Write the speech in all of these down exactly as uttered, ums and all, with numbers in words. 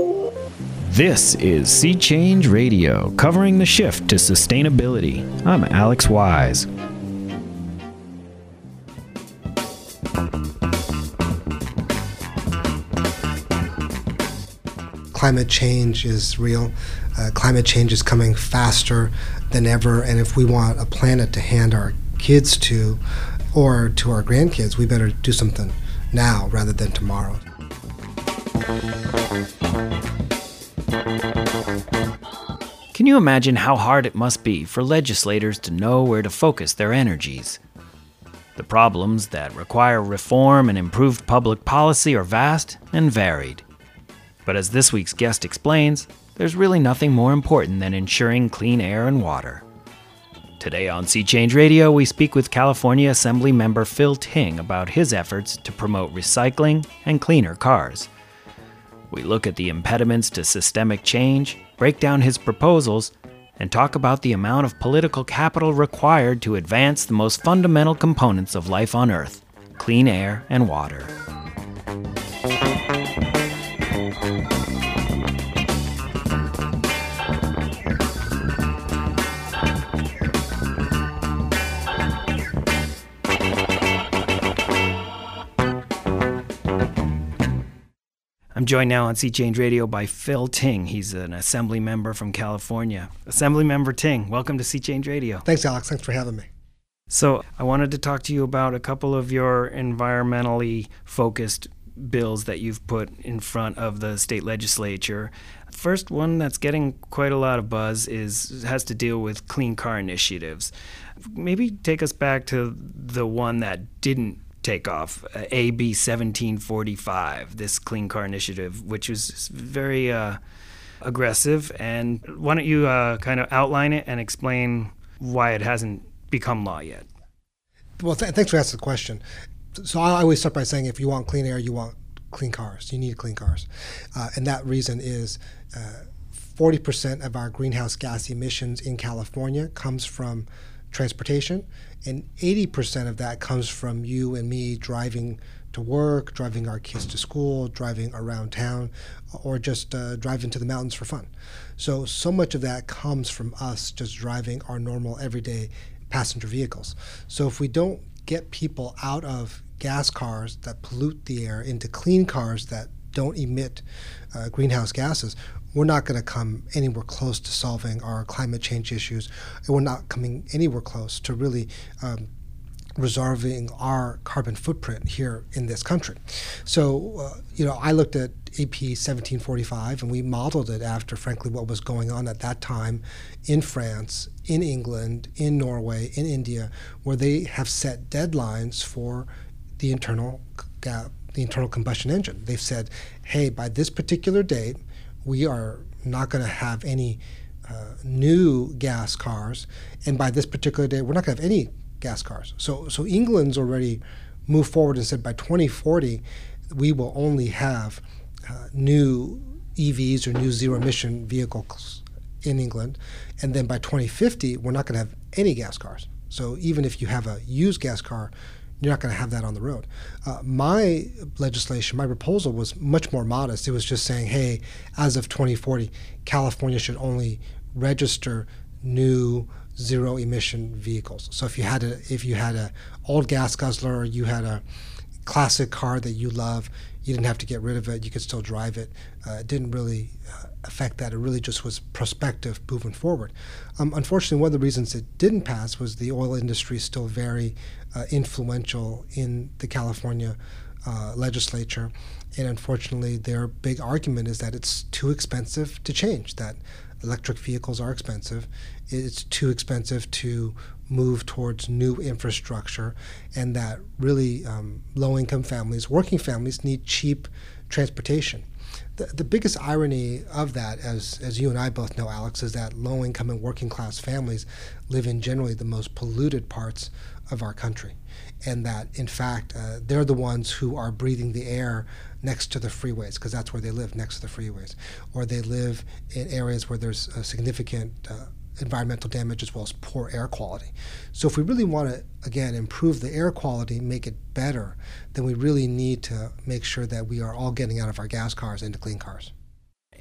This is Sea Change Radio, covering the shift to sustainability. I'm Alex Wise. Climate change is real. Uh, climate change is coming faster than ever, and if we want a planet to hand our kids to, or to our grandkids, we better do something now rather than tomorrow. Can you imagine how hard it must be for legislators to know where to focus their energies? The problems that require reform and improved public policy are vast and varied. But as this week's guest explains, there's really nothing more important than ensuring clean air and water. Today on Sea Change Radio, we speak with California Assembly member Phil Ting about his efforts to promote recycling and cleaner cars. We look at the impediments to systemic change, break down his proposals, and talk about the amount of political capital required to advance the most fundamental components of life on Earth, clean air and water. I'm joined now on Sea Change Radio by Phil Ting. He's an Assembly member from California. Assembly member Ting, welcome to Sea Change Radio. Thanks, Alex. Thanks for having me. So I wanted to talk to you about a couple of your environmentally focused bills that you've put in front of the state legislature. First one that's getting quite a lot of buzz is has to deal with clean car initiatives. Maybe take us back to the one that didn't take off, uh, A B seventeen forty-five, this Clean Car Initiative, which was very uh, aggressive. And why don't you uh, kind of outline it and explain why it hasn't become law yet? Well, th- thanks for asking the question. So I always start by saying if you want clean air, you want clean cars. You need clean cars. Uh, and that reason is uh, forty percent of our greenhouse gas emissions in California comes from transportation, and eighty percent of that comes from you and me driving to work, driving our kids to school, driving around town, or just uh, driving to the mountains for fun. So, so much of that comes from us just driving our normal everyday passenger vehicles. So if we don't get people out of gas cars that pollute the air into clean cars that don't emit uh, greenhouse gases, we're not going to come anywhere close to solving our climate change issues, and we're not coming anywhere close to really um, resolving our carbon footprint here in this country. So, uh, you know, I looked at A P seventeen forty-five, and we modeled it after, frankly, what was going on at that time in France, in England, in Norway, in India, where they have set deadlines for the internal ga- the internal combustion engine. They've said, hey, by this particular date, we are not going to have any uh, new gas cars, and by this particular date, we're not going to have any gas cars. So, so England's already moved forward and said by twenty forty, we will only have uh, new E Vs or new zero-emission vehicles in England, and then by twenty fifty, we're not going to have any gas cars. So even if you have a used gas car, you're not going to have that on the road. Uh, my legislation, my proposal was much more modest. It was just saying, hey, as of twenty forty, California should only register new zero-emission vehicles. So if you had a if you had a old gas guzzler, or you had a classic car that you love, you didn't have to get rid of it. You could still drive it. Uh, it didn't really uh, affect that. It really just was prospective moving forward. Um, unfortunately, one of the reasons it didn't pass was the oil industry is still very uh, influential in the California uh, legislature. And unfortunately, their big argument is that it's too expensive to change, that electric vehicles are expensive. It's too expensive to move towards new infrastructure, and that really um, low-income families, working families, need cheap transportation. The, the biggest irony of that, as, as you and I both know, Alex, is that low-income and working-class families live in generally the most polluted parts of our country, and that, in fact, uh, they're the ones who are breathing the air next to the freeways, because that's where they live, next to the freeways, or they live in areas where there's a significant uh, environmental damage as well as poor air quality. So if we really want to, again, improve the air quality, make it better, then we really need to make sure that we are all getting out of our gas cars into clean cars.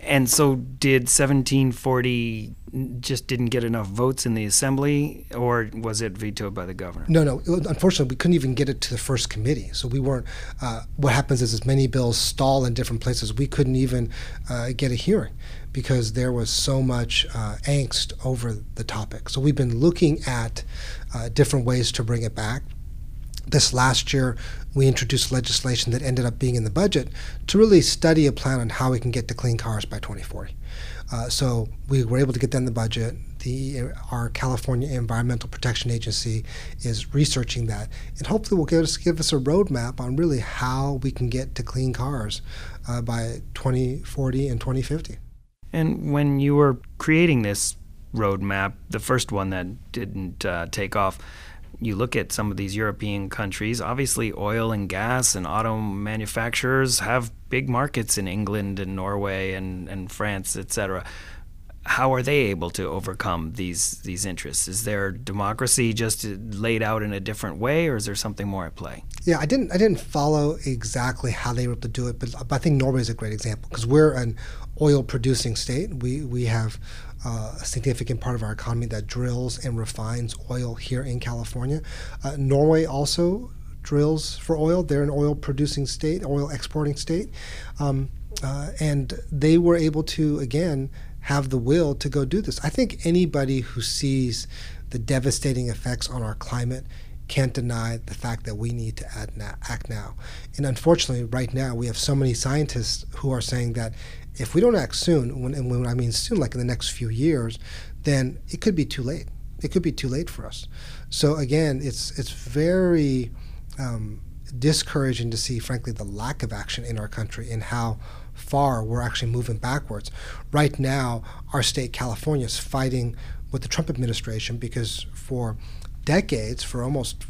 And so did seventeen forty just didn't get enough votes in the assembly, or was it vetoed by the governor? No, no. Unfortunately, we couldn't even get it to the first committee. So we weren't, uh, what happens is as many bills stall in different places, we couldn't even uh, get a hearing because there was so much uh, angst over the topic. So we've been looking at uh, different ways to bring it back. This last year, we introduced legislation that ended up being in the budget to really study a plan on how we can get to clean cars by twenty forty. Uh, so we were able to get that in the budget. The, our California Environmental Protection Agency is researching that, and hopefully will give us, give us a roadmap on really how we can get to clean cars uh, by twenty forty and twenty fifty. And when you were creating this roadmap, the first one that didn't uh, take off, you look at some of these European countries, obviously oil and gas and auto manufacturers have big markets in England and Norway and, and France, et cetera. How are they able to overcome these these interests? Is their democracy just laid out in a different way, or is there something more at play? Yeah, I didn't I didn't follow exactly how they were able to do it, but, but I think Norway is a great example because we're an oil-producing state. We we have uh, a significant part of our economy that drills and refines oil here in California. Uh, Norway also drills for oil. They're an oil-producing state, oil exporting state, um, uh, and they were able to again have the will to go do this. I think anybody who sees the devastating effects on our climate can't deny the fact that we need to act now. Act now. And unfortunately, right now, we have so many scientists who are saying that if we don't act soon, when, and when I mean soon, like in the next few years, then it could be too late. It could be too late for us. So again, it's it's very um, discouraging to see, frankly, the lack of action in our country and how far we're actually moving backwards. Right now, our state, California, is fighting with the Trump administration because for decades, for almost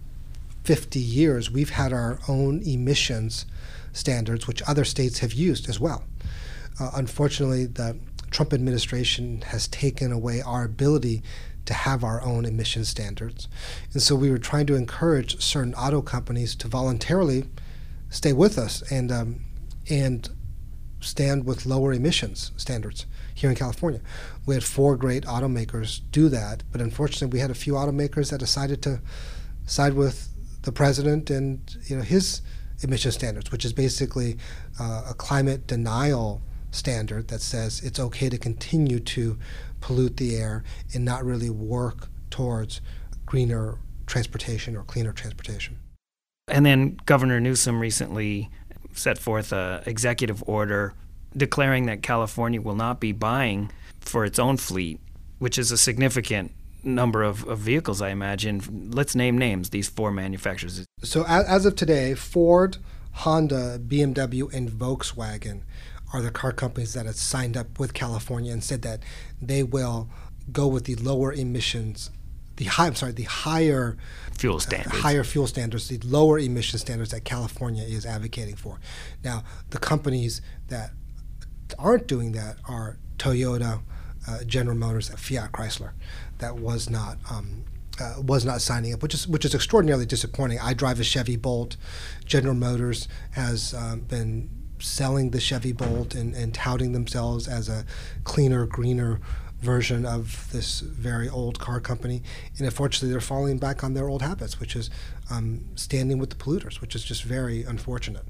fifty years, we've had our own emissions standards, which other states have used as well. Uh, unfortunately, the Trump administration has taken away our ability to have our own emission standards. And so we were trying to encourage certain auto companies to voluntarily stay with us and um, and stand with lower emissions standards here in California. We had four great automakers do that, but unfortunately we had a few automakers that decided to side with the president and you know his emission standards, which is basically uh, a climate denial standard that says it's okay to continue to pollute the air and not really work towards greener transportation or cleaner transportation. And then Governor Newsom recently set forth an executive order declaring that California will not be buying for its own fleet, which is a significant number of, of vehicles, I imagine. Let's name names, these four manufacturers. So as, as of today, Ford, Honda, B M W, and Volkswagen are the car companies that have signed up with California and said that they will go with the lower emissions, the high, I'm sorry, the higher fuel standards, uh, higher fuel standards, the lower emission standards that California is advocating for. Now, the companies that aren't doing that are Toyota, uh, General Motors, and Fiat Chrysler. That was not um, uh, was not signing up, which is which is extraordinarily disappointing. I drive a Chevy Bolt. General Motors has um, been selling the Chevy Bolt and, and touting themselves as a cleaner, greener version of this very old car company. And unfortunately, they're falling back on their old habits, which is um, standing with the polluters, which is just very unfortunate.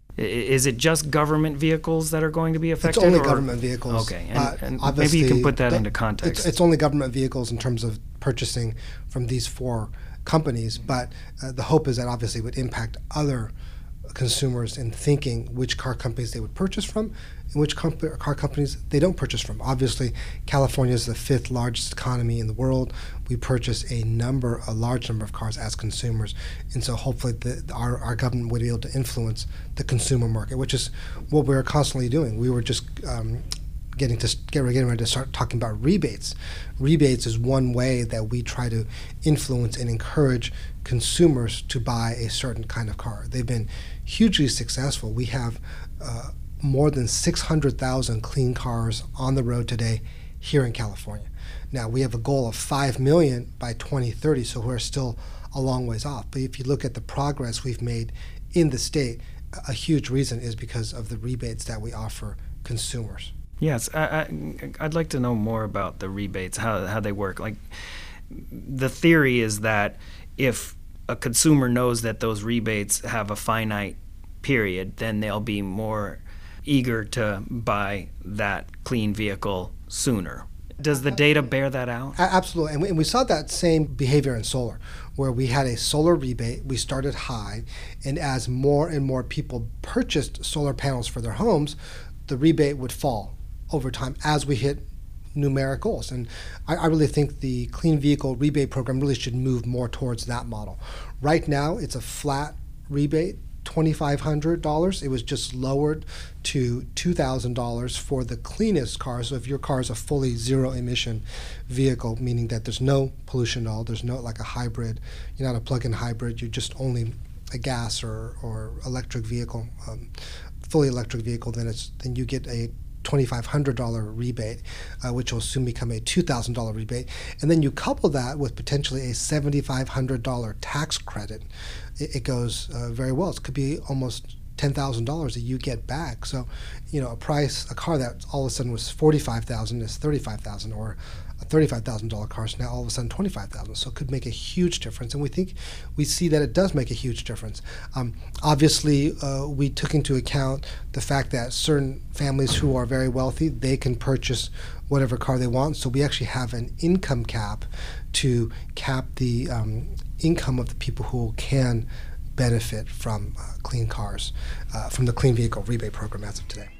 Is it just government vehicles that are going to be affected? It's only or? government vehicles. Okay, and, and maybe you can put that into context. It's, it's only government vehicles in terms of purchasing from these four companies, but uh, the hope is that obviously it would impact other consumers in thinking which car companies they would purchase from and which comp- car companies they don't purchase from. Obviously, California is the fifth largest economy in the world. We purchase a number, a large number of cars as consumers, and so hopefully the, our, our government would be able to influence the consumer market, which is what we're constantly doing. We were just um, getting to get getting ready to start talking about rebates. Rebates is one way that we try to influence and encourage consumers to buy a certain kind of car. They've been hugely successful. We have uh, more than six hundred thousand clean cars on the road today here in California. Now, we have a goal of five million by twenty thirty, so we're still a long ways off. But if you look at the progress we've made in the state, a huge reason is because of the rebates that we offer consumers. Yes, I, I, I'd like to know more about the rebates, how how they work. Like, the theory is that if a consumer knows that those rebates have a finite period, then they'll be more eager to buy that clean vehicle sooner. Does the data bear that out? Absolutely. And we, and we saw that same behavior in solar, where we had a solar rebate. We started high, and as more and more people purchased solar panels for their homes, the rebate would fall over time as we hit numeric goals. And I, I really think the Clean Vehicle Rebate Program really should move more towards that model. Right now, it's a flat rebate, two thousand five hundred dollars. It was just lowered to two thousand dollars for the cleanest car. So if your car is a fully zero emission vehicle, meaning that there's no pollution at all, there's no like a hybrid, you're not a plug-in hybrid, you're just only a gas or, or electric vehicle, um, fully electric vehicle, then it's then you get a two thousand five hundred dollars rebate, uh, which will soon become a two thousand dollars rebate. And then you couple that with potentially a seven thousand five hundred dollars tax credit. It, it goes uh, very well. It could be almost ten thousand dollars that you get back. So, you know, a price, a car that all of a sudden was forty-five thousand dollars is thirty-five thousand dollars, or a thirty-five thousand dollars car is now all of a sudden twenty-five thousand dollars. So it could make a huge difference. And we think, we see that it does make a huge difference. Um, obviously, uh, we took into account the fact that certain families who are very wealthy, they can purchase whatever car they want. So we actually have an income cap to cap the um, income of the people who can benefit from uh, clean cars, uh, from the Clean Vehicle Rebate Program as of today.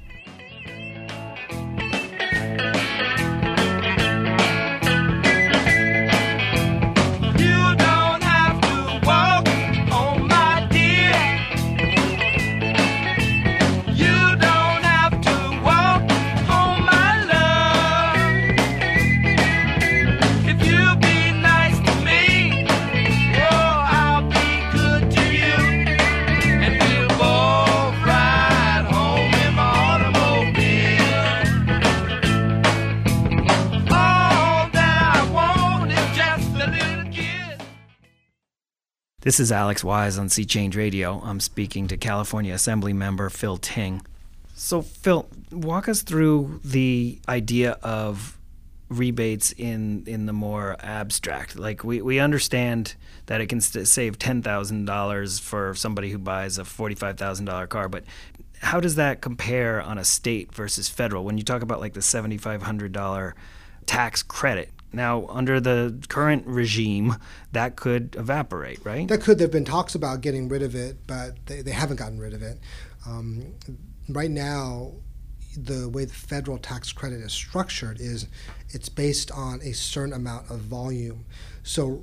This is Alex Wise on Sea Change Radio. I'm speaking to California Assembly member Phil Ting. So, Phil, walk us through the idea of rebates in, in the more abstract. Like, we, we understand that it can st- save ten thousand dollars for somebody who buys a forty-five thousand dollars car, but how does that compare on a state versus federal? When you talk about, like, the seven thousand five hundred dollars tax credit, now, under the current regime, that could evaporate, right? That could. There have been talks about getting rid of it, but they, they haven't gotten rid of it. Um, right now, the way the federal tax credit is structured is it's based on a certain amount of volume. So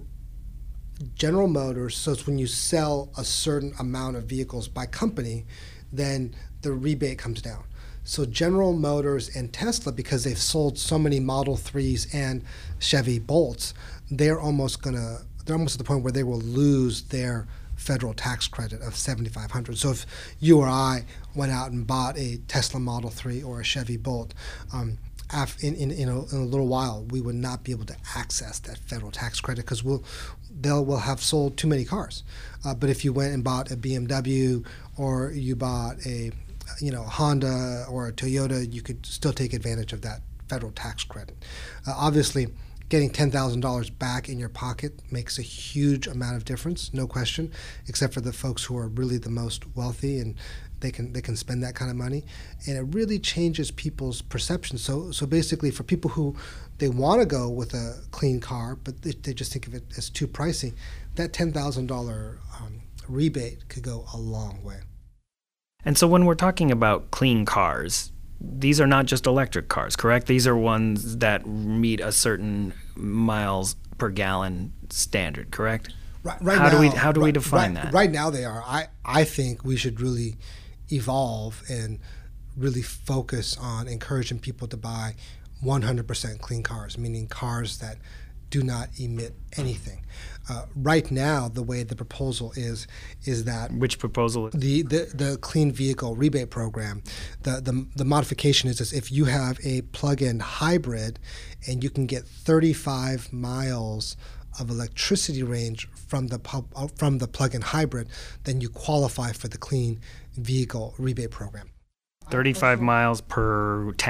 General Motors, so it's when you sell a certain amount of vehicles by company, then the rebate comes down. So General Motors and Tesla, because they've sold so many Model threes and Chevy Bolts, they're almost gonna they're almost at the point where they will lose their federal tax credit of seven thousand five hundred dollars. So if you or I went out and bought a Tesla Model three or a Chevy Bolt, um, in, in, in, a, in a little while, we would not be able to access that federal tax credit because we'll they'll will have sold too many cars. Uh, but if you went and bought a B M W or you bought a you know, Honda or a Toyota, you could still take advantage of that federal tax credit. Uh, obviously, getting ten thousand dollars back in your pocket makes a huge amount of difference, no question, except for the folks who are really the most wealthy and they can they can spend that kind of money. And it really changes people's perception. So so basically, for people who they want to go with a clean car, but they, they just think of it as too pricey, that ten thousand dollars um, rebate could go a long way. And so when we're talking about clean cars, these are not just electric cars, correct? These are ones that meet a certain miles per gallon standard, correct? Right, right how now, do we how do right, we define right, that? Right now they are. I, I think we should really evolve and really focus on encouraging people to buy one hundred percent clean cars, meaning cars that do not emit anything. Uh, right now, the way the proposal is, is that which proposal? The the, the Clean Vehicle Rebate Program. The, the the modification is this: if you have a plug-in hybrid, and you can get thirty-five miles of electricity range from the pub, from the plug-in hybrid, then you qualify for the Clean Vehicle Rebate Program. thirty-five miles per tank?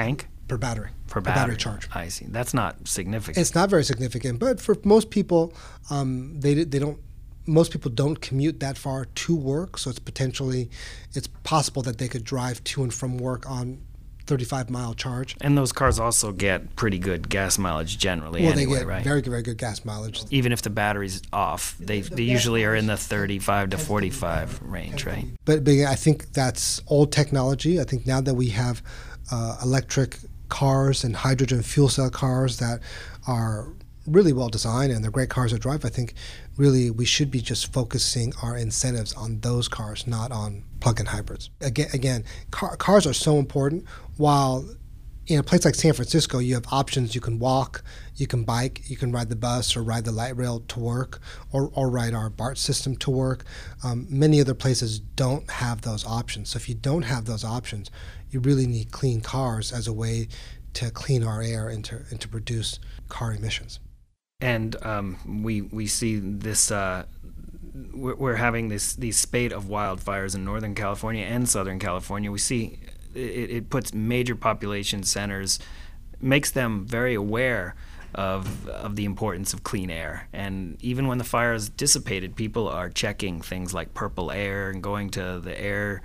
per battery. Per per battery. charge. I see. That's not significant. It's not very significant, but for most people, um, they they don't. Most people don't commute that far to work, so it's potentially, it's possible that they could drive to and from work on thirty-five mile charge. And those cars also get pretty good gas mileage generally well, anyway, they get right? very, very good gas mileage. Even if the battery's off, they they usually are in the thirty-five to forty-five range, right? But, but I think that's old technology. I think now that we have uh, electric cars and hydrogen fuel cell cars that are really well designed and they're great cars to drive, I think really we should be just focusing our incentives on those cars, not on plug-in hybrids. Again, again car, cars are so important. While in a place like San Francisco, you have options. You can walk, you can bike, you can ride the bus or ride the light rail to work, or, or ride our BART system to work. Um, many other places don't have those options. So if you don't have those options, you really need clean cars as a way to clean our air and to, and to produce car emissions. And um, we we see this. Uh, we're, we're having this these spate of wildfires in Northern California and Southern California. We see it, it puts major population centers, makes them very aware of of the importance of clean air. And even when the fire is dissipated, people are checking things like Purple Air and going to the air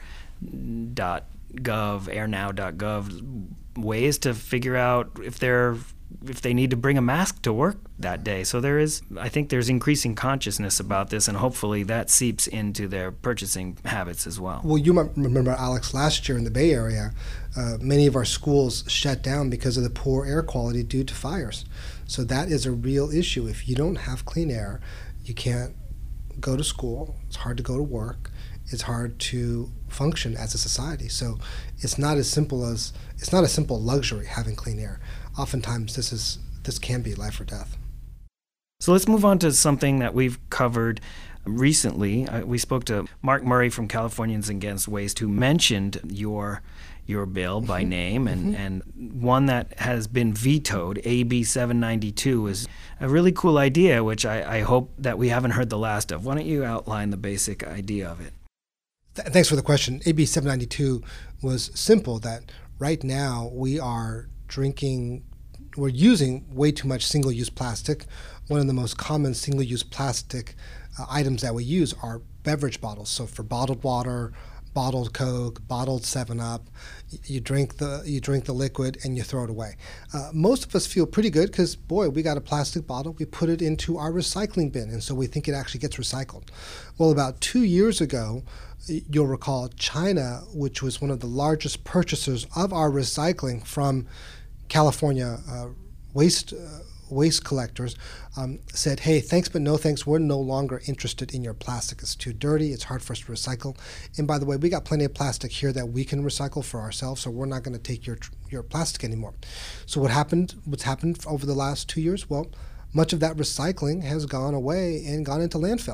dot gov, airnow dot gov, ways to figure out if they're if they need to bring a mask to work that day. So there is, I think there's increasing consciousness about this, and hopefully that seeps into their purchasing habits as well. Well, you might remember, Alex, last year in the Bay Area, uh, many of our schools shut down because of the poor air quality due to fires. So that is a real issue. If you don't have clean air, you can't go to school. It's hard to go to work. It's hard to function as a society. So it's not as simple as, it's not a simple luxury having clean air. Oftentimes this is this can be life or death. So let's move on to something that we've covered recently. Uh, we spoke to Mark Murray from Californians Against Waste, who mentioned your your bill by name, and, mm-hmm. and one that has been vetoed, A B seven ninety-two, is a really cool idea, which I, I hope that we haven't heard the last of. Why don't you outline the basic idea of it? Th- thanks for the question. A B seven ninety-two was simple, that right now we are drinking, we're using way too much single-use plastic. One of the most common single-use plastic uh, items that we use are beverage bottles. So for bottled water, bottled Coke, bottled seven up, you drink the you drink the liquid and you throw it away. Uh, most of us feel pretty good because, boy, we got a plastic bottle, we put it into our recycling bin, and so we think it actually gets recycled. Well, about two years ago, you'll recall China, which was one of the largest purchasers of our recycling from California uh, waste uh, waste collectors, um, said, hey, thanks but no thanks, we're no longer interested in your plastic. It's too dirty, it's hard for us to recycle. And by the way, we got plenty of plastic here that we can recycle for ourselves, so we're not going to take your your plastic anymore. So what happened, what's happened over the last two years? Well, much of that recycling has gone away and gone into landfill.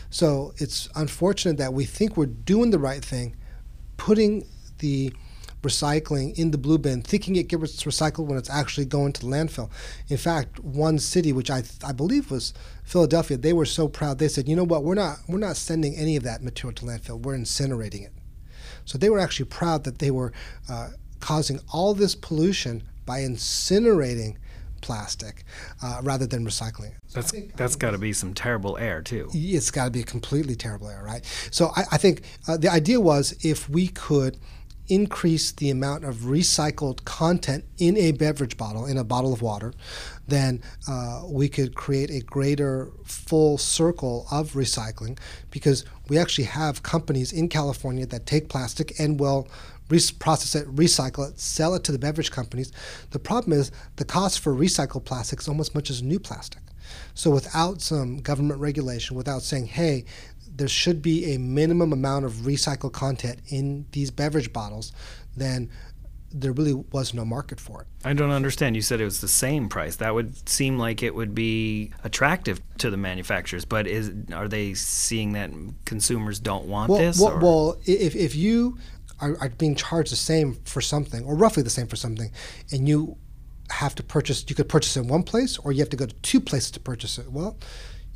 So it's unfortunate that we think we're doing the right thing, putting the recycling in the blue bin, thinking it gets recycled when it's actually going to the landfill. In fact, one city, which I I believe was Philadelphia, they were so proud. They said, you know what, we're not we're not sending any of that material to landfill. We're incinerating it. So they were actually proud that they were uh, causing all this pollution by incinerating plastic uh, rather than recycling it. So that's that's got to be some terrible air too. It's got to be completely terrible air, right? So I, I think uh, the idea was, if we could increase the amount of recycled content in a beverage bottle, in a bottle of water, then uh, we could create a greater full circle of recycling, because we actually have companies in California that take plastic and will re- process it, recycle it, sell it to the beverage companies. The problem is the cost for recycled plastic is almost as much as new plastic. So without some government regulation, without saying, hey, there should be a minimum amount of recycled content in these beverage bottles, then there really was no market for it. I don't understand. You said it was the same price. That would seem like it would be attractive to the manufacturers, but is are they seeing that consumers don't want well, this? Well, or? well, if, if you are, are being charged the same for something, or roughly the same for something, and you have to purchase, you could purchase it in one place, or you have to go to two places to purchase it. Well,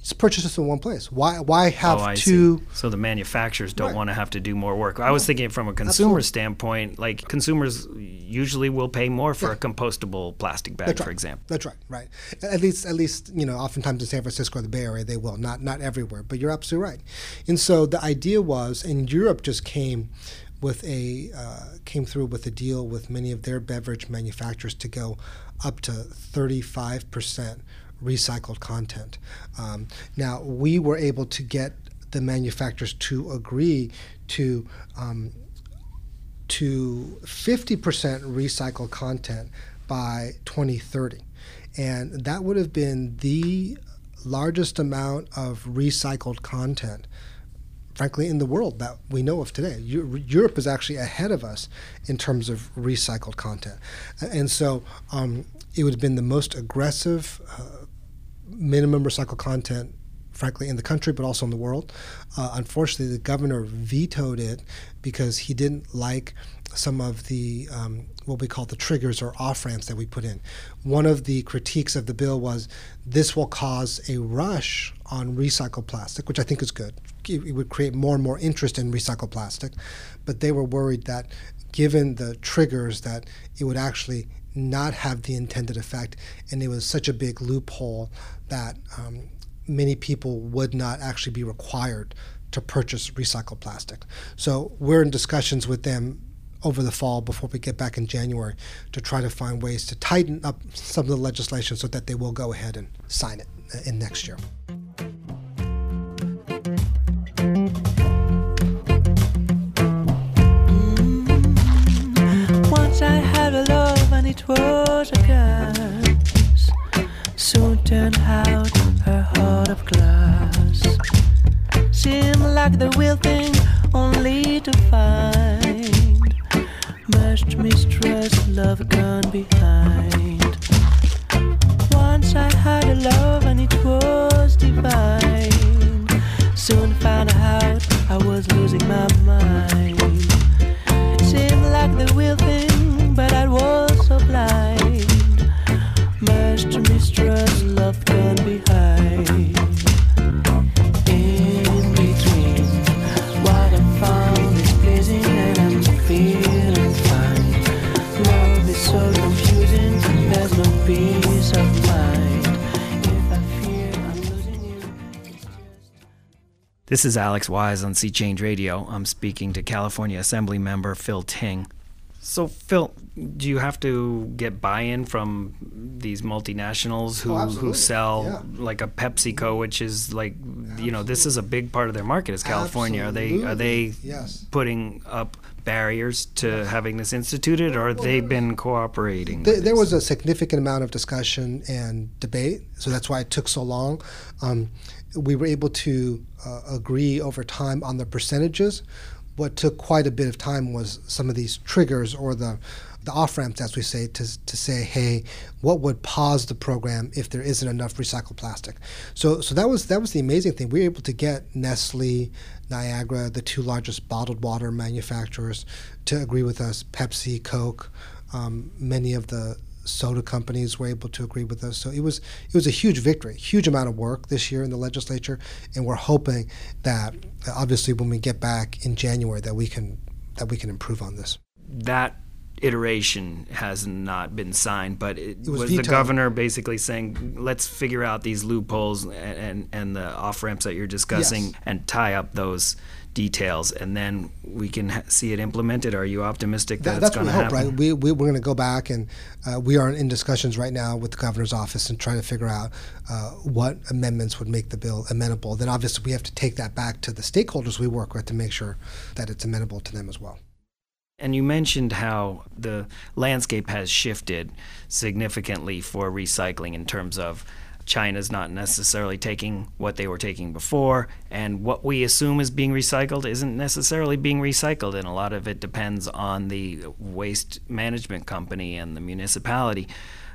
Just purchase this in one place. Why why have oh, I two? See. So the manufacturers don't Right. want to have to do more work. I was thinking from a consumer Absolutely. standpoint, like consumers usually will pay more for Yeah. a compostable plastic bag, That's for right. example. That's right, right. At least, at least, you know, oftentimes in San Francisco or the Bay Area, they will. Not, not everywhere, but you're absolutely right. And so the idea was, and Europe just came with a uh, came through with a deal with many of their beverage manufacturers to go up to thirty-five percent recycled content. Um, now we were able to get the manufacturers to agree to um, to fifty percent recycled content by twenty thirty. And that would have been the largest amount of recycled content, frankly, in the world that we know of today. Eu- Europe is actually ahead of us in terms of recycled content. And so um, it would have been the most aggressive uh, minimum recycled content, frankly, in the country, but also in the world. Uh, unfortunately, the governor vetoed it because he didn't like some of the um, what we call the triggers or off-ramps that we put in. One of the critiques of the bill was this will cause a rush on recycled plastic, which I think is good. It would create more and more interest in recycled plastic, but they were worried that given the triggers that it would actually not have the intended effect, and it was such a big loophole that um, many people would not actually be required to purchase recycled plastic. So we're in discussions with them over the fall before we get back in January to try to find ways to tighten up some of the legislation so that they will go ahead and sign it in next year. Mm, once I had a love and it was a gas. Soon turned out her heart of glass. Seemed like the real thing only to find much mistrust, love gone behind. Once I had a love and it was divine. Soon found out I was losing my mind. Seemed like the real thing, but I was so blind. Much mistrust, love gone behind. In between, what I found is pleasing and I'm feeling fine. Love is so confusing, there's no peace of mind. If I fear I'm losing you, it's just... This is Alex Wise on Sea Change Radio. I'm speaking to California Assembly member Phil Ting. So, Phil, do you have to get buy-in from these multinationals who, Oh, who sell yeah. like a PepsiCo, which is like, you know, this is a big part of their market is California. Absolutely. Are they are they Yes. putting up barriers to having this instituted, or have they been cooperating? There, with there this? was a significant amount of discussion and debate, so that's why it took so long. Um, we were able to uh, agree over time on the percentages. What took quite a bit of time was some of these triggers or the the off-ramps, as we say, to to say, hey, what would pause the program if there isn't enough recycled plastic? So so that was that was the amazing thing. We were able to get Nestle, Niagara, the two largest bottled water manufacturers, to agree with us. Pepsi, Coke, um, many of the soda companies were able to agree with us. So it was it was a huge victory, huge amount of work this year in the legislature, and we're hoping that uh, obviously when we get back in January that we can that we can improve on this. That iteration has not been signed, but it, It was was the vetoed. governor basically saying, let's figure out these loopholes and, and, and the off-ramps that you're discussing Yes. and tie up those details, and then we can ha- see it implemented? Are you optimistic that, That, it's that's going what to we hope, happen? right? We, we, we're going to go back and uh, we are in discussions right now with the governor's office and trying to figure out uh, what amendments would make the bill amenable. Then obviously we have to take that back to the stakeholders we work with to make sure that it's amenable to them as well. And you mentioned how the landscape has shifted significantly for recycling in terms of China's not necessarily taking what they were taking before, and what we assume is being recycled isn't necessarily being recycled, and a lot of it depends on the waste management company and the municipality.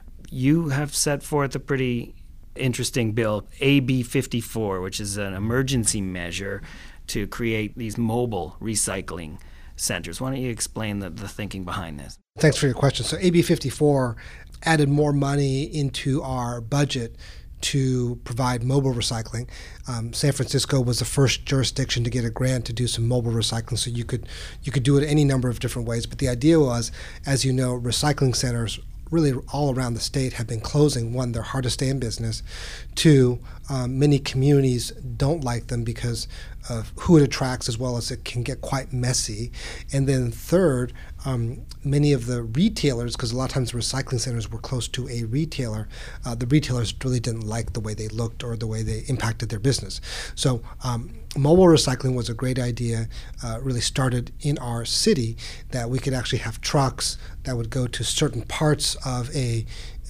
You have set forth a pretty interesting bill, A B fifty-four, which is an emergency measure to create these mobile recycling centers. Why don't you explain the, the thinking behind this? Thanks for your question. So A B fifty-four added more money into our budget to provide mobile recycling. Um, San Francisco was the first jurisdiction to get a grant to do some mobile recycling, so you could you could do it any number of different ways. But the idea was, as you know, recycling centers really all around the state have been closing. One, they're hard to stay in business. Two, um, many communities don't like them because of who it attracts, as well as it can get quite messy. And then third, um, many of the retailers, because a lot of times recycling centers were close to a retailer, uh, the retailers really didn't like the way they looked or the way they impacted their business. So um, mobile recycling was a great idea, uh, really started in our city, that we could actually have trucks that would go to certain parts of a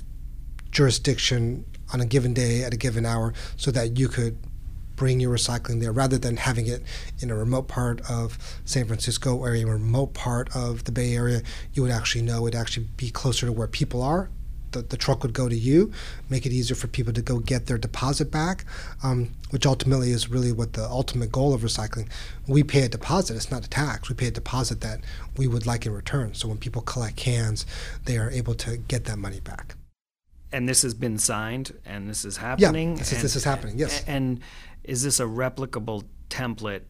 jurisdiction on a given day at a given hour, so that you could bring your recycling there rather than having it in a remote part of San Francisco or a remote part of the Bay Area. You would actually know it would actually be closer to where people are. The, the truck would go to you, make it easier for people to go get their deposit back, um, which ultimately is really what the ultimate goal of recycling. We pay a deposit, it's not a tax. We pay a deposit that we would like in return. So when people collect cans, they are able to get that money back. And this has been signed, and this is happening? Yeah, this is, and, this is happening, yes. And is this a replicable template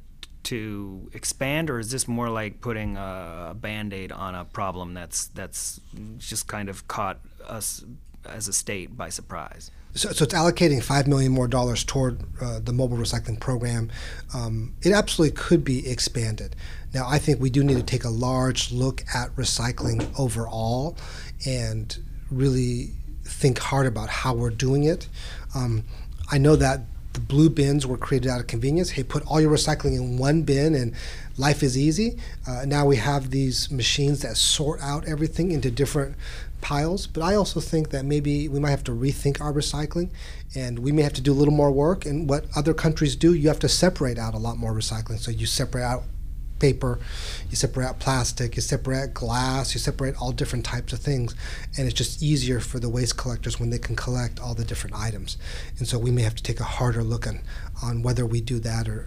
to expand, or is this more like putting a Band-Aid on a problem that's that's just kind of caught us as a state by surprise? So, so it's allocating five million dollars more dollars toward uh, the mobile recycling program. Um, it absolutely could be expanded. Now, I think we do need to take a large look at recycling overall and really think hard about how we're doing it. Um, I know that the blue bins were created out of convenience. Hey, put all your recycling in one bin and life is easy. Uh, now we have these machines that sort out everything into different piles. But I also think that maybe we might have to rethink our recycling, and we may have to do a little more work. And what other countries do, you have to separate out a lot more recycling. So you separate out paper, you separate out plastic, you separate out glass, you separate all different types of things, and it's just easier for the waste collectors when they can collect all the different items. And so we may have to take a harder look on, on whether we do that or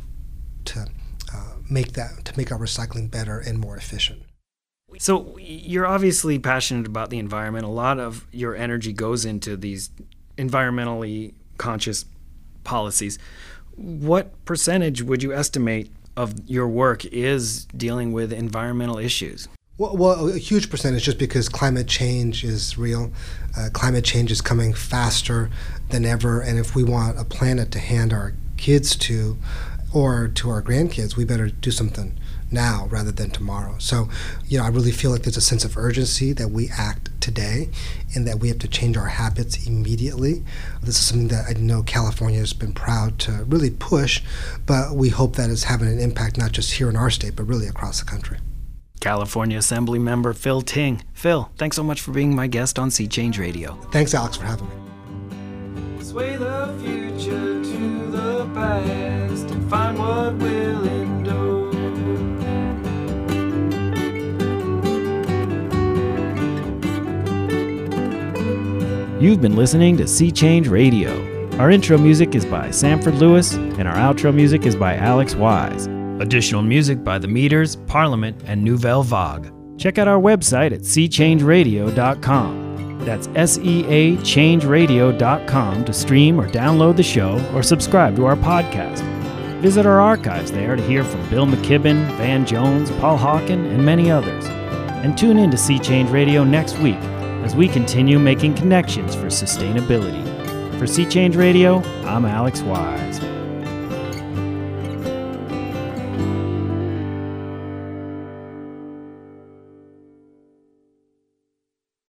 to uh, make that to make our recycling better and more efficient. So you're obviously passionate about the environment. A lot of your energy goes into these environmentally conscious policies. What percentage would you estimate of your work is dealing with environmental issues? Well, well, a huge percentage, just because climate change is real. Uh, climate change is coming faster than ever, and if we want a planet to hand our kids to, or to our grandkids, we better do something now rather than tomorrow. So, you know, I really feel like there's a sense of urgency that we act today and that we have to change our habits immediately. This is something that I know California has been proud to really push, but we hope that it's having an impact not just here in our state, but really across the country. California Assembly Member Phil Ting. Phil, thanks so much for being my guest on Sea Change Radio. Thanks, Alex, for having me. Sway the future to the past and find what will endure. You've been listening to Sea Change Radio. Our intro music is by Sanford Lewis, and our outro music is by Alex Wise. Additional music by The Meters, Parliament, and Nouvelle Vague. Check out our website at sea change radio dot com. That's S E A change radio dot com to stream or download the show or subscribe to our podcast. Visit our archives there to hear from Bill McKibben, Van Jones, Paul Hawken, and many others. And tune in to Sea Change Radio next week as we continue making connections for sustainability. For Sea Change Radio, I'm Alex Wise.